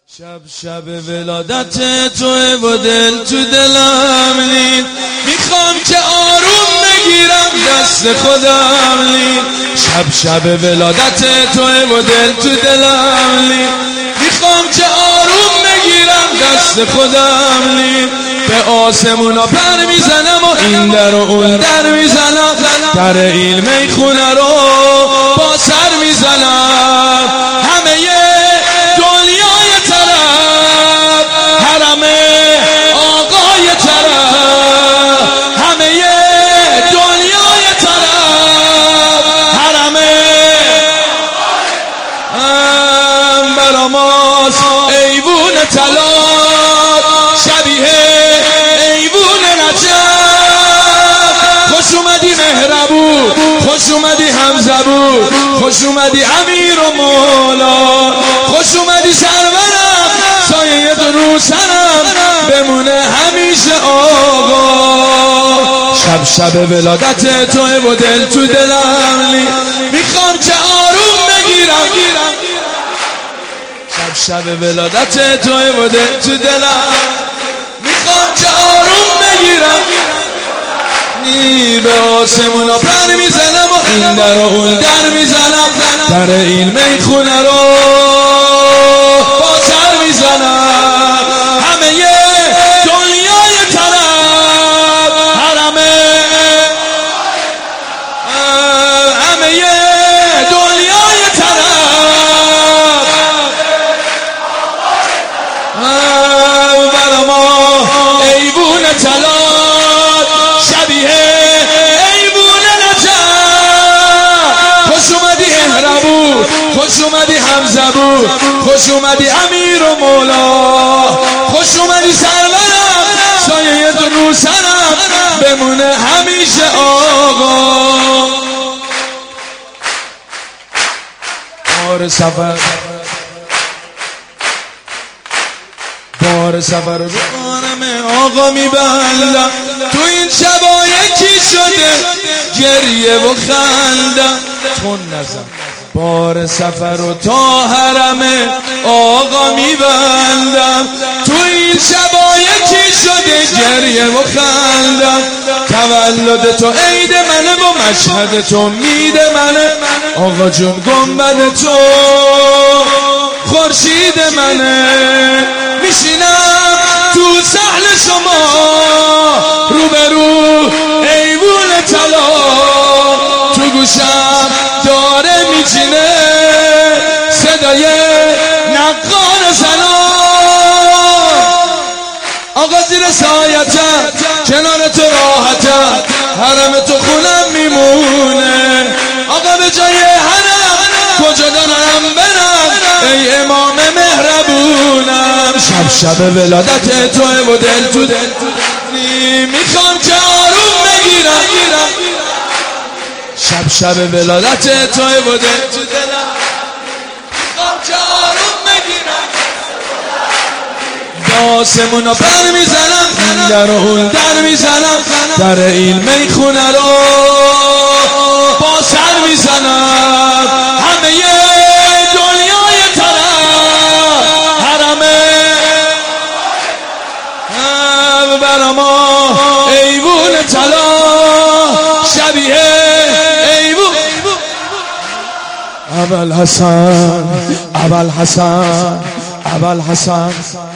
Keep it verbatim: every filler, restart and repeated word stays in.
شب شب ولادت توه و دل تو دلم لید، میخوام که آروم بگیرم دست خودم لید. شب شب ولادت توه و دل تو دلم لید، میخوام که آروم بگیرم دست خودم لید. به آسمونا پر میزنم و این در و اون در میزنم، در این میخونه رو با سر میزنم. همه دنیای طرف حرم آقای طرف، همه دنیای طرف حرم براماست ایوون طلا شبیه ایوون نجف. خوش اومدی مهربون، خوش اومدی همزبون، خوش اومدی امیر و مولا، خوش اومدی سرورم، سایه تو رو سرم بمونه همیشه آقا. شب شب ولادت توه و دل تو دلم لید، میخوام که آروم بگیرم. شب شب ولادت توه و دل تو دلم، میخوام که آروم بگیرم. به آسمونا پر میزنم و این در و اون در میزنم، در این میخونه رو با سر میزنم. همه دنیای طرف حرم، همه دنیای طرف برا ما ایوون طلا شبیه ایوون نجف. خوش اومدی مهربون، خوش اومدی همزبون، خوش اومدی امیر و مولا، خوش اومدی سرورم، سایه تو رو سرم بمونه همیشه آقا. بار سفر بار سفر رو قانم آقا میبندم، تو این شبا یکی شده گریه و خندم. تون نزن بار سفر رو تا حرم آقا میبندم، تو این شبا یکی شده گریه و خندم. تولد تو عید منه و مشهد تو مید منه، آقا جون گنبد تو خورشید منه. میشینم تو سهل شما روبرو ایوون طلا، تو گوشم داره میچینه صدای نقار زنا. آقا زیر سایتم کنار تو راحتم، حرم تو خونم میمونه. آقا به جای حرم کجا دارم برم ای امام مهربونم. شب شب ولادت توه و دل تو دل میخوام که آروم بگیرم. شب شب ولادت توه و دل تو دلم، میخوام که آروم بگیرم. به آسمونا پر میزنم، این در و اون در میزنم، در این میخونه رو با سر میزنم. همه دنیای طرف حرم برا ما ایوون طلا شبیه ایوون. ابوالحسن ابوالحسن ابوالحسن